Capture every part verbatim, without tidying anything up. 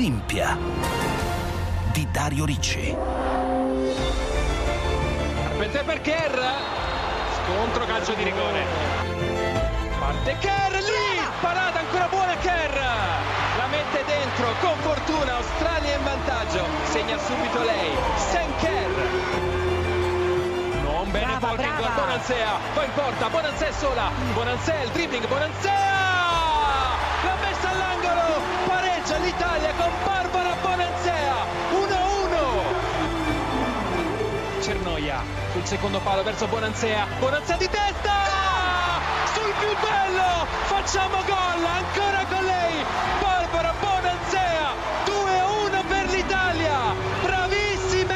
Olimpia di Dario Ricci. Aspetta per Kerr, scontro, calcio di rigore. Parte Kerr, lì, parata ancora buona Kerr, la mette dentro con fortuna, Australia in vantaggio, segna subito lei, Sam Kerr. Non bene Polking, Bonansea, va in porta, Bonansea è sola, Bonansea il dribbling, Bonansea, l'ha messa all'angolo, pareggia l'Italia con Barbara Bonansea, uno a uno. Cernoia sul secondo palo verso Bonansea, Bonansea di testa, sul più bello, facciamo gol, ancora con lei, Barbara Bonansea, due a uno per l'Italia, bravissime!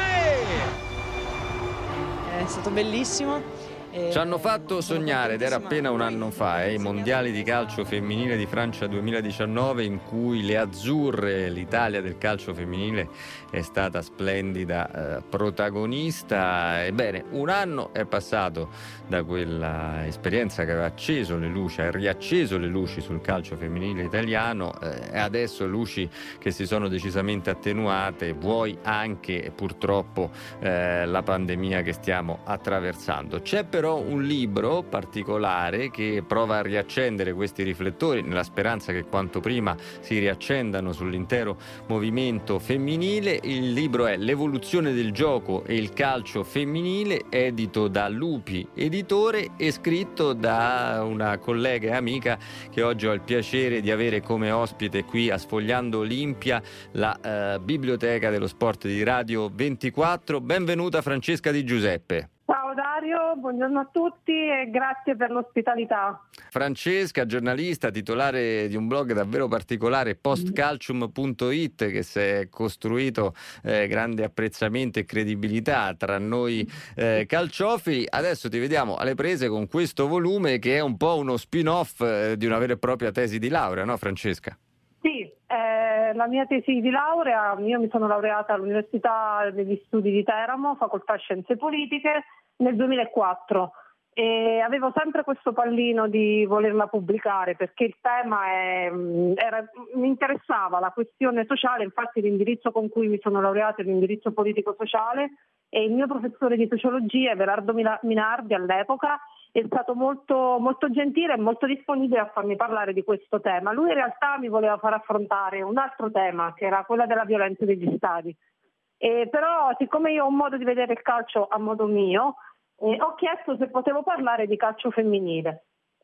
È stato bellissimo. Ci hanno fatto sognare, ed era appena un anno fa, eh, i mondiali di calcio femminile di Francia duemiladiciannove, in cui le azzurre, l'Italia del calcio femminile, è stata splendida eh, protagonista. Ebbene, un anno è passato da quella esperienza che aveva acceso le luci, ha riacceso le luci sul calcio femminile italiano, eh, e adesso luci che si sono decisamente attenuate, vuoi anche purtroppo eh, la pandemia che stiamo attraversando. C'è però un libro particolare che prova a riaccendere questi riflettori, nella speranza che quanto prima si riaccendano sull'intero movimento femminile. Il libro è L'evoluzione del gioco e il calcio femminile, edito da Lupi Editore e scritto da una collega e amica che oggi ho il piacere di avere come ospite qui a Sfogliando Olimpia, la eh, biblioteca dello sport di Radio ventiquattro. Benvenuta Francesca Di Giuseppe. Ciao Dario, buongiorno a tutti e grazie per l'ospitalità. Francesca, giornalista, titolare di un blog davvero particolare, postcalcium punto it, che si è costruito eh, grande apprezzamento e credibilità tra noi eh, calciofili. Adesso ti vediamo alle prese con questo volume che è un po' uno spin-off eh, di una vera e propria tesi di laurea, no Francesca? Sì, eh, la mia tesi di laurea, io mi sono laureata all'Università degli Studi di Teramo, Facoltà Scienze Politiche, nel duemilaquattro e avevo sempre questo pallino di volerla pubblicare perché il tema è, era, mi interessava la questione sociale, infatti l'indirizzo con cui mi sono laureata è l'indirizzo politico-sociale e il mio professore di sociologia, Everardo Minardi, all'epoca è stato molto, molto gentile e molto disponibile a farmi parlare di questo tema. Lui in realtà mi voleva far affrontare un altro tema, che era quella della violenza degli stadi. E però, siccome io ho un modo di vedere il calcio a modo mio, eh, ho chiesto se potevo parlare di calcio femminile.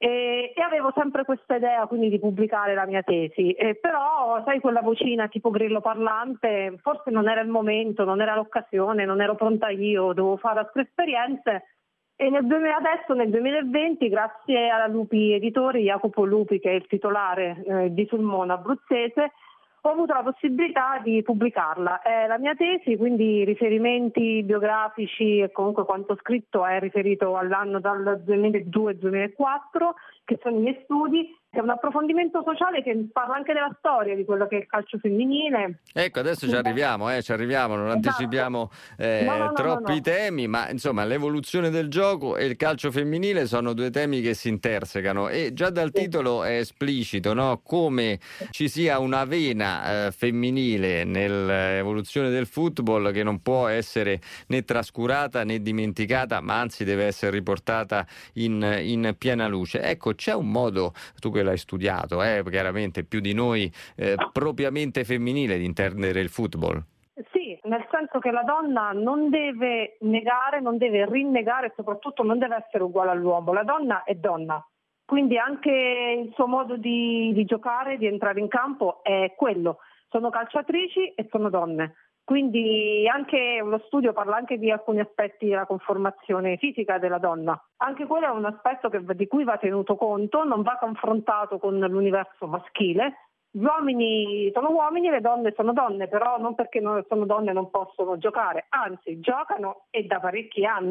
E, e avevo sempre questa idea quindi di pubblicare la mia tesi. E però, sai, quella vocina tipo grillo parlante, forse non era il momento, non era l'occasione, non ero pronta io, dovevo fare altre esperienze. E nel duemila, adesso nel duemilaventi, grazie alla Lupi Editore, Jacopo Lupi, che è il titolare eh, di Sulmona abruzzese, ho avuto la possibilità di pubblicarla. È la mia tesi, quindi riferimenti biografici e comunque quanto scritto è riferito all'anno dal duemiladue al duemilaquattro, che sono i miei studi. È un approfondimento sociale che parla anche della storia di quello che è il calcio femminile. Ecco, adesso ci arriviamo, eh, ci arriviamo, non esatto. anticipiamo eh, no, no, no, troppi no, no. temi, ma insomma l'evoluzione del gioco e il calcio femminile sono due temi che si intersecano e già dal sì. titolo è esplicito, no? Come ci sia una vena eh, femminile nell'evoluzione del football che non può essere né trascurata né dimenticata, ma anzi deve essere riportata in, in piena luce. Ecco, c'è un modo, tu che l'hai studiato, eh, chiaramente più di noi, eh, propriamente femminile di intendere il football. Sì, nel senso che la donna non deve negare, non deve rinnegare e soprattutto non deve essere uguale all'uomo. La donna è donna, quindi anche il suo modo di, di giocare, di entrare in campo è quello. Sono calciatrici e sono donne. Quindi anche lo studio parla anche di alcuni aspetti della conformazione fisica della donna. Anche quello è un aspetto che, di cui va tenuto conto, non va confrontato con l'universo maschile. Gli uomini sono uomini, le donne sono donne, però non perché non sono donne non possono giocare, anzi giocano e da parecchi anni.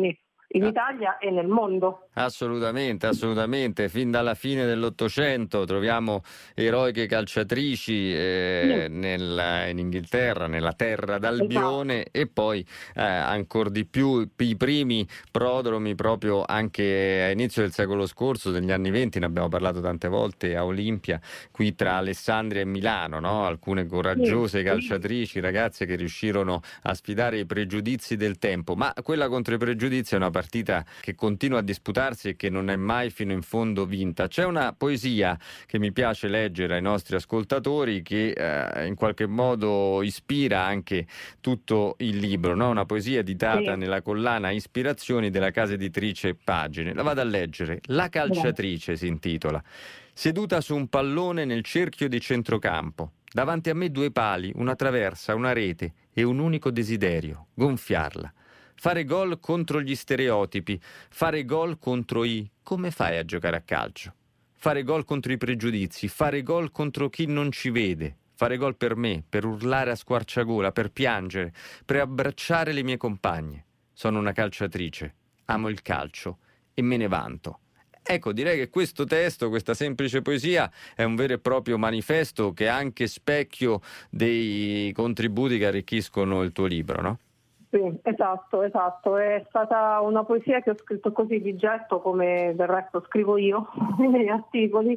in Ah. Italia e nel mondo. Assolutamente, assolutamente. Fin dalla fine dell'Ottocento troviamo eroiche calciatrici eh, Sì. nel- in Inghilterra, nella terra d'Albione, e poi eh, ancora di più i primi prodromi proprio anche a inizio del secolo scorso, degli anni venti, ne abbiamo parlato tante volte a Olimpia, qui tra Alessandria e Milano, no? Alcune coraggiose Sì. calciatrici, ragazze che riuscirono a sfidare i pregiudizi del tempo, ma quella contro i pregiudizi è una partita che continua a disputarsi e che non è mai fino in fondo vinta. C'è una poesia che mi piace leggere ai nostri ascoltatori che eh, in qualche modo ispira anche tutto il libro, no? Una poesia editata Sì. nella collana Ispirazioni della casa editrice Pagine. La vado a leggere. La calciatrice si intitola. Seduta su un pallone nel cerchio di centrocampo. Davanti a me due pali, una traversa, una rete e un unico desiderio, gonfiarla. Fare gol contro gli stereotipi, fare gol contro i come fai a giocare a calcio, fare gol contro i pregiudizi, fare gol contro chi non ci vede, fare gol per me, per urlare a squarciagola, per piangere, per abbracciare le mie compagne. Sono una calciatrice, amo il calcio e me ne vanto. Ecco, direi che questo testo, questa semplice poesia, è un vero e proprio manifesto che è anche specchio dei contributi che arricchiscono il tuo libro, no? Sì, esatto, esatto. È stata una poesia che ho scritto così di getto, come del resto scrivo io nei miei articoli,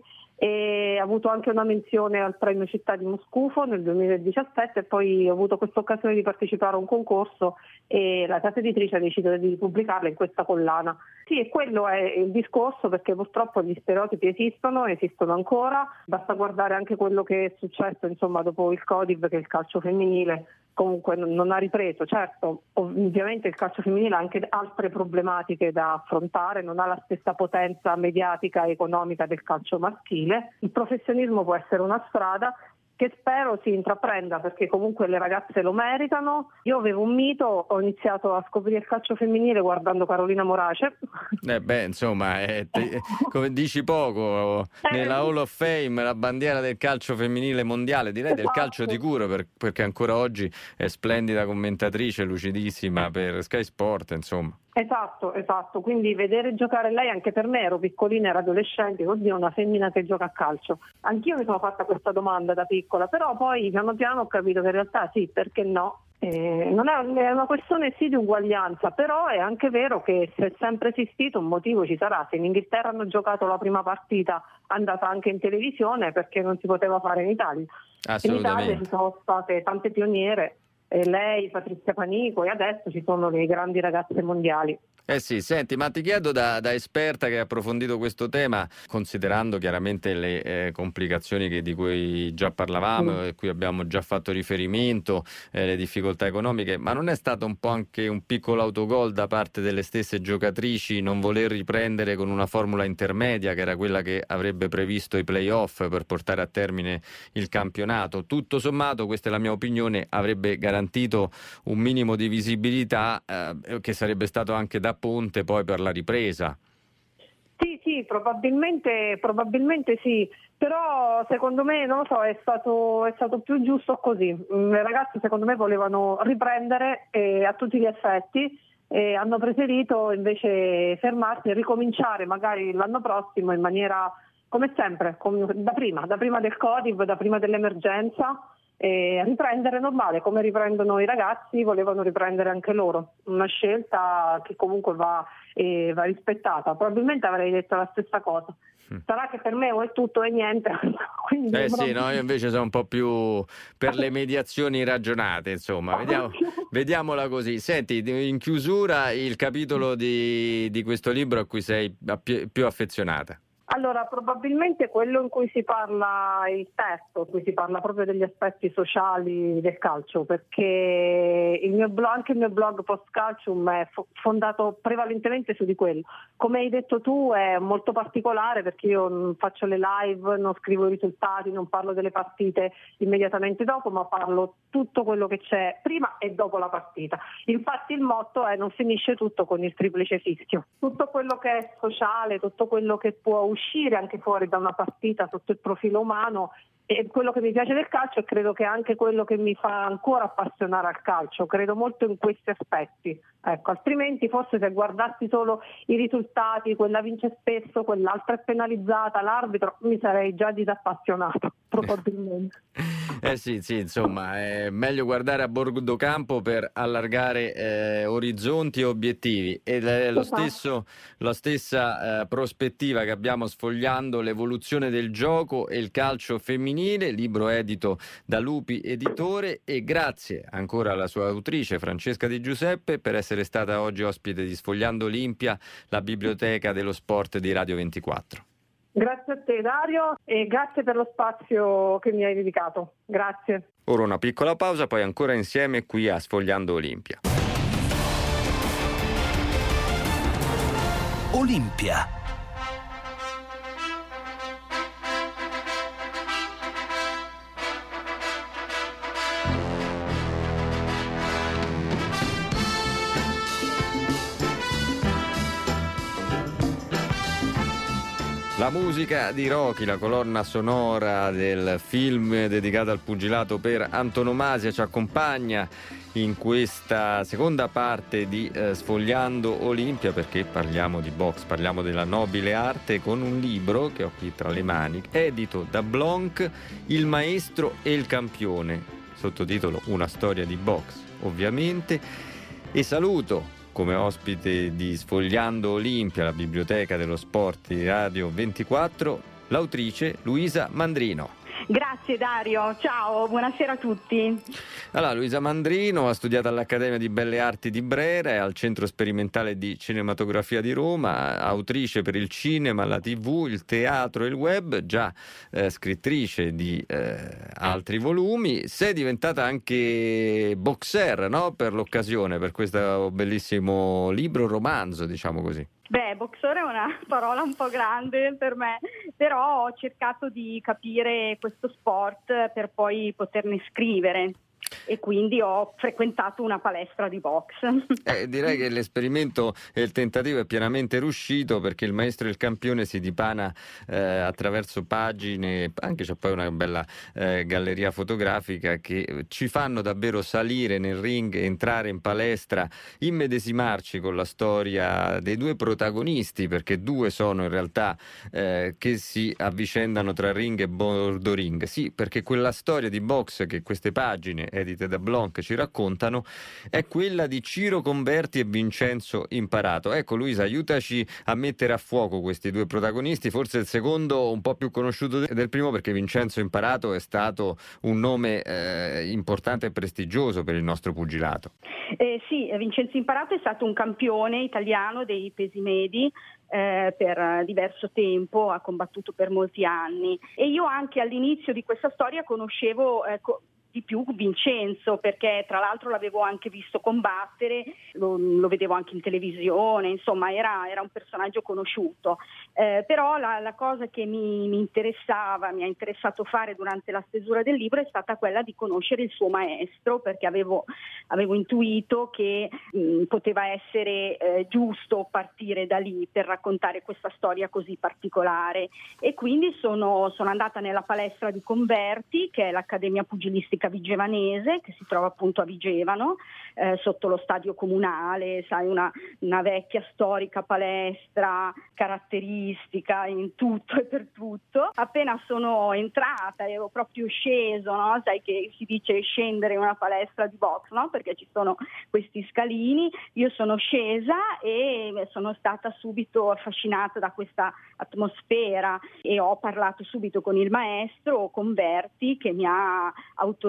e ha avuto anche una menzione al Premio Città di Moscufo nel duemiladiciassette, e poi ho avuto questa occasione di partecipare a un concorso e la casa editrice ha deciso di pubblicarla in questa collana. Sì, e quello è il discorso, perché purtroppo gli stereotipi esistono, esistono ancora, basta guardare anche quello che è successo insomma dopo il Codib, che è il calcio femminile comunque non ha ripreso. Certo, ovviamente il calcio femminile ha anche altre problematiche da affrontare, non ha la stessa potenza mediatica e economica del calcio maschile. Il professionismo può essere una strada che spero si intraprenda, perché comunque le ragazze lo meritano. Io avevo un mito, ho iniziato a scoprire il calcio femminile guardando Carolina Morace. Eh beh, insomma, eh, te, come dici poco, nella Hall of Fame, la bandiera del calcio femminile mondiale, direi del calcio di cura, per, perché ancora oggi è splendida commentatrice, lucidissima per Sky Sport, insomma. Esatto, esatto, quindi vedere giocare lei, anche per me, ero piccolina, ero adolescente, oddio, una femmina che gioca a calcio. Anch'io mi sono fatta questa domanda da piccola, però poi piano piano ho capito che in realtà sì, perché no? Eh, non è, è una questione sì di uguaglianza, però è anche vero che se è sempre esistito un motivo ci sarà. Se in Inghilterra hanno giocato la prima partita andata anche in televisione, perché non si poteva fare in Italia. In Italia ci sono state tante pioniere, e lei, Patrizia Panico, e adesso ci sono le grandi ragazze mondiali. Eh sì, senti, ma ti chiedo da, da esperta che ha approfondito questo tema, considerando chiaramente le eh, complicazioni che, di cui già parlavamo e mm. cui abbiamo già fatto riferimento, eh, le difficoltà economiche, ma non è stato un po' anche un piccolo autogol da parte delle stesse giocatrici non voler riprendere con una formula intermedia, che era quella che avrebbe previsto i play-off per portare a termine il campionato? Tutto sommato, questa è la mia opinione, avrebbe garantito un minimo di visibilità eh, che sarebbe stato anche da ponte poi per la ripresa. Sì, sì, probabilmente, probabilmente sì, però secondo me, non lo so, è stato, è stato più giusto così. Le ragazze secondo me volevano riprendere eh, a tutti gli effetti e hanno preferito invece fermarsi e ricominciare magari l'anno prossimo in maniera, come sempre, come, da prima, da prima del Codib, da prima dell'emergenza. E riprendere normale come riprendono i ragazzi, volevano riprendere anche loro, una scelta che comunque va, eh, va rispettata. Probabilmente avrei detto la stessa cosa, sarà che per me o è tutto o è niente. Quindi eh proprio... sì, no, io invece sono un po' più per le mediazioni ragionate, insomma, vediamo, vediamola così. Senti, in chiusura il capitolo di, di questo libro a cui sei più affezionata. Allora, probabilmente quello in cui si parla, il testo, in cui si parla proprio degli aspetti sociali del calcio, perché il mio blog, anche il mio blog Post Calcium è fondato prevalentemente su di quello. Come hai detto tu, è molto particolare perché io non faccio le live, non scrivo i risultati, non parlo delle partite immediatamente dopo, ma parlo tutto quello che c'è prima e dopo la partita. Infatti il motto è: non finisce tutto con il triplice fischio. Tutto quello che è sociale, tutto quello che può uscire anche fuori da una partita sotto il profilo umano è quello che mi piace del calcio e credo che è anche quello che mi fa ancora appassionare al calcio, credo molto in questi aspetti. Ecco, altrimenti forse se guardassi solo i risultati, quella vince spesso, quell'altra è penalizzata, l'arbitro, mi sarei già disappassionato, probabilmente. Eh sì, sì, insomma, è meglio guardare a bordo campo per allargare eh, orizzonti e obiettivi, ed è lo stesso, la stessa eh, prospettiva che abbiamo sfogliando l'evoluzione del gioco e il calcio femminile, libro edito da Lupi Editore, e grazie ancora alla sua autrice Francesca Di Giuseppe per essere stata oggi ospite di Sfogliando Olimpia, la biblioteca dello sport di Radio ventiquattro. Grazie a te Dario e grazie per lo spazio che mi hai dedicato. Grazie. Ora una piccola pausa, poi ancora insieme qui a Sfogliando Olimpia. Olimpia. La musica di Rocky, la colonna sonora del film dedicato al pugilato per antonomasia, ci accompagna in questa seconda parte di eh, Sfogliando Olimpia, perché parliamo di box, parliamo della nobile arte, con un libro che ho qui tra le mani, edito da Blanc, Il maestro e il campione, sottotitolo Una storia di box, ovviamente, e saluto come ospite di Sfogliando Olimpia, la biblioteca dello sport di Radio ventiquattro, l'autrice Luisa Mandrino. Grazie Dario, ciao, buonasera a tutti. Allora, Luisa Mandrino ha studiato all'Accademia di Belle Arti di Brera e al Centro Sperimentale di Cinematografia di Roma, autrice per il cinema, la tivù, il teatro e il web, già eh, scrittrice di eh, altri volumi. Sei diventata anche boxer, no? Per l'occasione, per questo bellissimo libro, romanzo, diciamo così. Beh, boxer è una parola un po' grande per me, però ho cercato di capire questo sport per poi poterne scrivere. E quindi ho frequentato una palestra di box. Eh, direi che l'esperimento e il tentativo è pienamente riuscito, perché Il maestro e il campione si dipana eh, attraverso pagine, anche c'è poi una bella eh, galleria fotografica che ci fanno davvero salire nel ring, entrare in palestra, immedesimarci con la storia dei due protagonisti, perché due sono in realtà eh, che si avvicendano tra ring e bordo ring. Sì, perché quella storia di box che queste pagine edite da Blanc ci raccontano è quella di Ciro Converti e Vincenzo Imparato. Ecco Luisa, aiutaci a mettere a fuoco questi due protagonisti, forse il secondo un po' più conosciuto del primo, perché Vincenzo Imparato è stato un nome eh, importante e prestigioso per il nostro pugilato. Eh, sì, Vincenzo Imparato è stato un campione italiano dei pesi medi eh, per diverso tempo, ha combattuto per molti anni, e io anche all'inizio di questa storia conoscevo eh, co- di più Vincenzo, perché tra l'altro l'avevo anche visto combattere, lo, lo vedevo anche in televisione, insomma era, era un personaggio conosciuto, eh, però la, la cosa che mi, mi interessava, mi ha interessato fare durante la stesura del libro è stata quella di conoscere il suo maestro, perché avevo, avevo intuito che mh, poteva essere eh, giusto partire da lì per raccontare questa storia così particolare, e quindi sono, sono andata nella palestra di Converti, che è l'Accademia Pugilistica Vigevanese, che si trova appunto a Vigevano, eh, sotto lo stadio comunale, sai, una, una vecchia storica palestra caratteristica in tutto e per tutto. Appena sono entrata ero proprio sceso, no? Sai che si dice scendere in una palestra di box, no? Perché ci sono questi scalini. Io sono scesa e sono stata subito affascinata da questa atmosfera e ho parlato subito con il maestro Converti, che mi ha autorizzato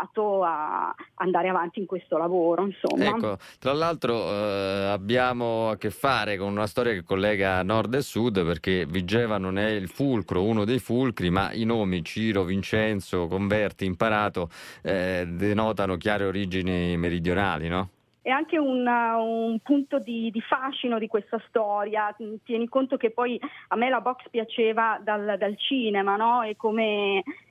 a andare avanti in questo lavoro, insomma. Ecco, tra l'altro eh, abbiamo a che fare con una storia che collega nord e sud, perché Vigevano non è il fulcro, uno dei fulcri, ma i nomi Ciro, Vincenzo, Converti, Imparato eh, denotano chiare origini meridionali, no? È anche un, un punto di, di fascino di questa storia. Tieni conto che poi a me la box piaceva dal, dal cinema, no? E come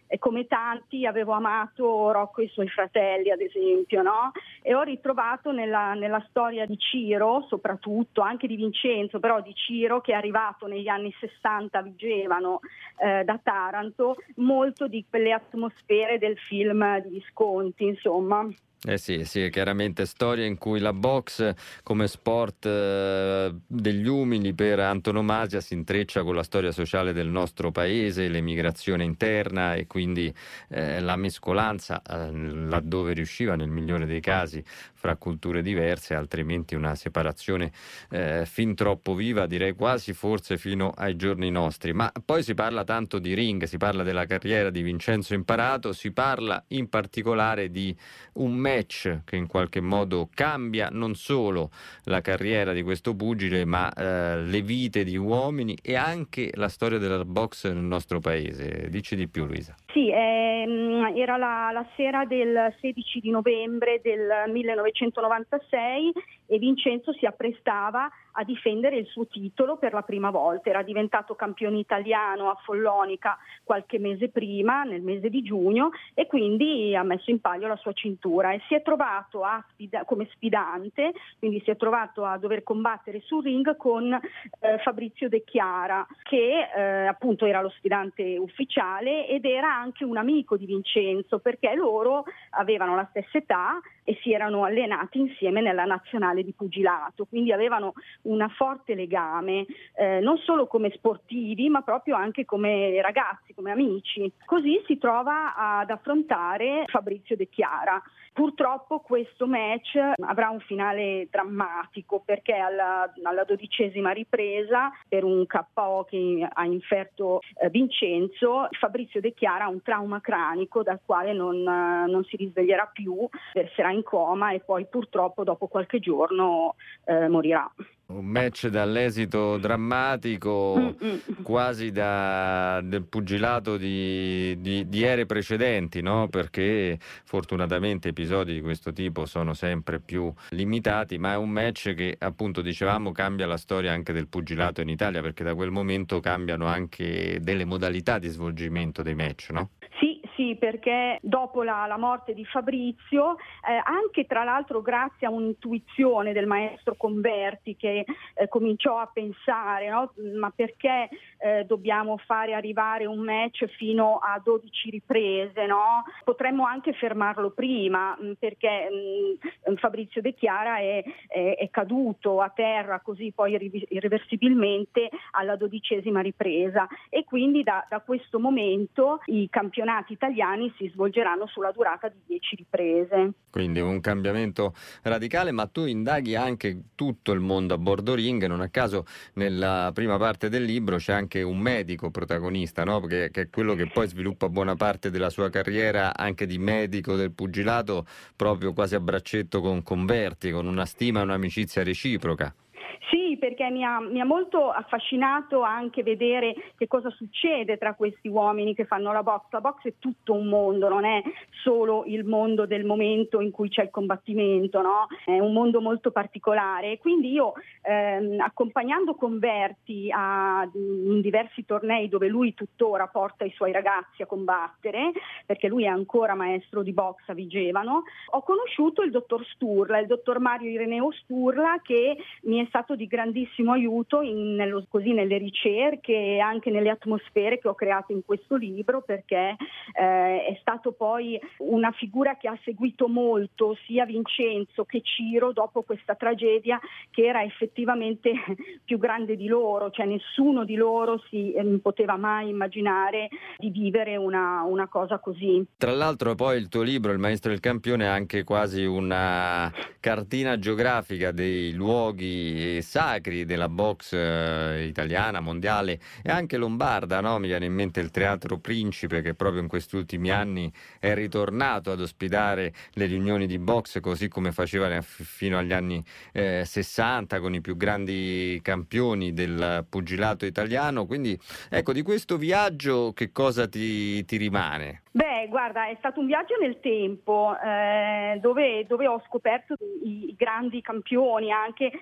e come tanti avevo amato Rocco e i suoi fratelli, ad esempio, no? E ho ritrovato nella, nella storia di Ciro, soprattutto, anche di Vincenzo, però di Ciro, che è arrivato negli anni sessanta a Vigevano eh, da Taranto, molto di quelle atmosfere del film di Visconti, insomma. Eh sì, sì, è chiaramente storia in cui la box come sport eh, degli umili per antonomasia si intreccia con la storia sociale del nostro paese, l'emigrazione interna e quindi eh, la mescolanza eh, laddove riusciva nel migliore dei casi fra culture diverse, altrimenti una separazione eh, fin troppo viva, direi quasi forse fino ai giorni nostri. Ma poi si parla tanto di ring, si parla della carriera di Vincenzo Imparato, si parla in particolare di un match che in qualche modo cambia non solo la carriera di questo pugile, ma eh, le vite di uomini e anche la storia della box nel nostro paese. Dici di più, Luisa. Sì, ehm, era la, la sera del sedici di novembre del millenovecentonovantasei e Vincenzo si apprestava a difendere il suo titolo per la prima volta. Era diventato campione italiano a Follonica qualche mese prima, nel mese di giugno, e quindi ha messo in palio la sua cintura e si è trovato a sfida- come sfidante, quindi si è trovato a dover combattere sul ring con eh, Fabrizio De Chiara, che eh, appunto era lo sfidante ufficiale ed era anche un amico di Vincenzo, perché loro avevano la stessa età e si erano allenati insieme nella nazionale di pugilato, quindi avevano una forte legame, eh, non solo come sportivi ma proprio anche come ragazzi, come amici. Così si trova ad affrontare Fabrizio De Chiara. Purtroppo questo match avrà un finale drammatico, perché alla, alla dodicesima ripresa, per un K O che ha inferto eh, Vincenzo, Fabrizio De Chiara ha un trauma cranico dal quale non, eh, non si risveglierà più, verserà in coma e poi purtroppo dopo qualche giorno eh, morirà. Un match dall'esito drammatico, Mm-mm. quasi da, del pugilato di, di, di ere precedenti, no? Perché fortunatamente episodi di questo tipo sono sempre più limitati, ma è un match che, appunto, dicevamo, cambia la storia anche del pugilato in Italia, perché da quel momento cambiano anche delle modalità di svolgimento dei match, no? Sì, sì, perché dopo la, la morte di Fabrizio, eh, anche tra l'altro grazie a un'intuizione del maestro Converti, che eh, cominciò a pensare, no? Ma perché eh, dobbiamo fare arrivare un match fino a dodici riprese, no? Potremmo anche fermarlo prima, mh, perché mh, Fabrizio De Chiara è, è, è caduto a terra così poi irri- irreversibilmente alla dodicesima ripresa, e quindi da, da questo momento i campionati italiani si svolgeranno sulla durata di dieci riprese. Quindi un cambiamento radicale, ma tu indaghi anche tutto il mondo a bordo ring, non a caso nella prima parte del libro c'è anche un medico protagonista, no? Perché, che è quello che poi sviluppa buona parte della sua carriera anche di medico del pugilato, proprio quasi a braccetto con Converti, con una stima e un'amicizia reciproca. Sì, perché mi ha, mi ha molto affascinato anche vedere che cosa succede tra questi uomini che fanno la box. La box è tutto un mondo, non è solo il mondo del momento in cui c'è il combattimento, no? È un mondo molto particolare, e quindi io ehm, accompagnando Converti a, in diversi tornei dove lui tuttora porta i suoi ragazzi a combattere, perché lui è ancora maestro di box a Vigevano, ho conosciuto il dottor Sturla, il dottor Mario Ireneo Sturla, che mi è stato di grandissimo aiuto in, nello, così, nelle ricerche e anche nelle atmosfere che ho creato in questo libro, perché eh, è stato poi una figura che ha seguito molto sia Vincenzo che Ciro dopo questa tragedia, che era effettivamente più grande di loro, cioè nessuno di loro si eh, poteva mai immaginare di vivere una, una cosa così. Tra l'altro poi il tuo libro, Il Maestro del Campione, è anche quasi una cartina geografica dei luoghi sacri della box eh, italiana, mondiale e anche lombarda, no? Mi viene in mente il Teatro Principe, che proprio in questi ultimi anni è ritornato ad ospitare le riunioni di box, così come faceva fino agli anni eh, sessanta con i più grandi campioni del pugilato italiano. Quindi ecco, di questo viaggio che cosa ti, ti rimane? Beh, guarda, è stato un viaggio nel tempo eh, dove, dove ho scoperto i, i grandi campioni anche ai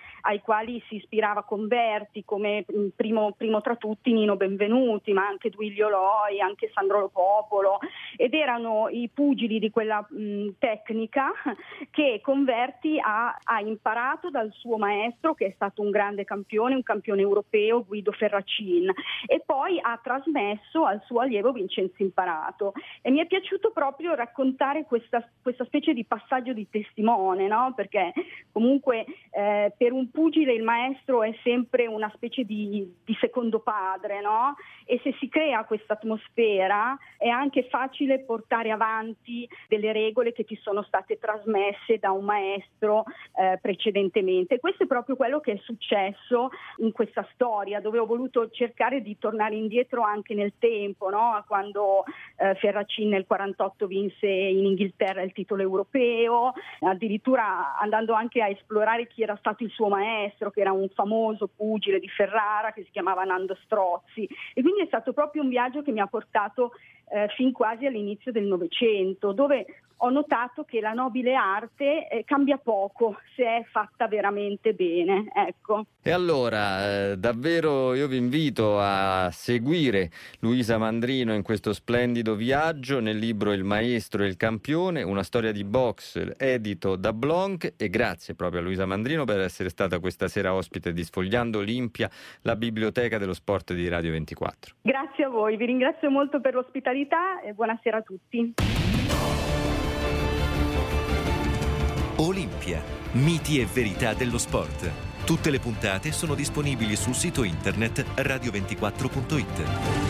quali si ispirava Converti, come primo, primo tra tutti Nino Benvenuti, ma anche Duilio Loi, anche Sandro Lo Popolo, ed erano i pugili di quella mh, tecnica che Converti ha, ha imparato dal suo maestro, che è stato un grande campione, un campione europeo, Guido Ferracin, e poi ha trasmesso al suo allievo Vincenzo Imparato. E mi è piaciuto proprio raccontare questa, questa specie di passaggio di testimone, no? Perché comunque eh, per un pugile il maestro è sempre una specie di, di secondo padre, no? E se si crea questa atmosfera è anche facile portare avanti delle regole che ti sono state trasmesse da un maestro eh, precedentemente. Questo è proprio quello che è successo in questa storia, dove ho voluto cercare di tornare indietro anche nel tempo, no? Quando eh, Ferracin nel quarantotto vinse in Inghilterra il titolo europeo, addirittura andando anche a esplorare chi era stato il suo maestro, che era un famoso pugile di Ferrara che si chiamava Nando Strozzi, e quindi è stato proprio un viaggio che mi ha portato eh, fin quasi all'inizio del Novecento, dove ho notato che la nobile arte eh, cambia poco se è fatta veramente bene, ecco. E allora, eh, davvero io vi invito a seguire Luisa Mandrino in questo splendido viaggio nel libro Il maestro e il campione, una storia di box edito da Blanc, e grazie proprio a Luisa Mandrino per essere stata questa sera ospite di Sfogliando Olimpia, la biblioteca dello sport di Radio ventiquattro. Grazie a voi, vi ringrazio molto per l'ospitalità e buonasera a tutti. Olimpia, miti e verità dello sport. Tutte le puntate sono disponibili sul sito internet radio ventiquattro punto it.